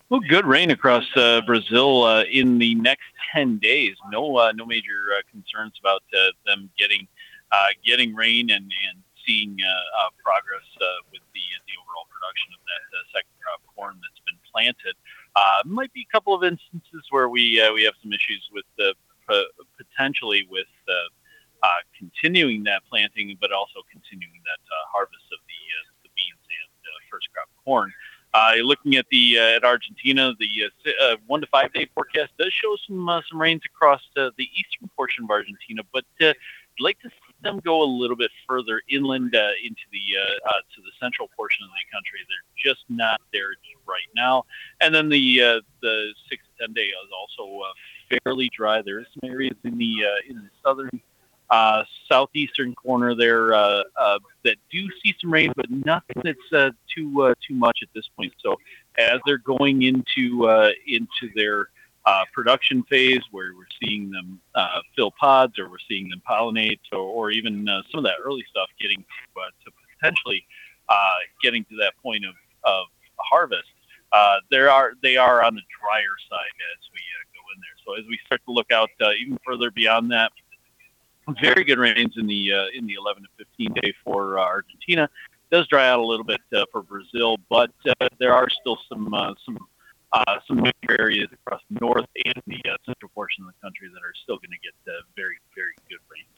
Well, good rain across Brazil in the next 10 days. No major concerns about them getting rain and seeing progress with the overall production of that second crop corn that's been planted. Might be a couple of instances where we have some issues with potentially with continuing that planting, but also continuing that harvest of the beans and first crop corn. Looking at the at Argentina, the 1 to 5 day forecast does show some rains across the eastern portion of Argentina, but I'd like to see them go a little bit further inland into the to the central portion of the country. They're just not there right now. And then the 6 to 10 day is also fairly dry. There is some areas in the southern southeastern corner there that do see some rain, but nothing that's too much at this point. So as they're going into their production phase, where we're seeing them fill pods, or we're seeing them pollinate, or even some of that early stuff getting to potentially getting to that point of harvest. They are on the drier side as we go in there. So as we start to look out even further beyond that, very good rains in the 11 to 15 day for Argentina. It does dry out a little bit for Brazil, but there are still some major areas across the north and the central portion of the country that are still going to get very good rain.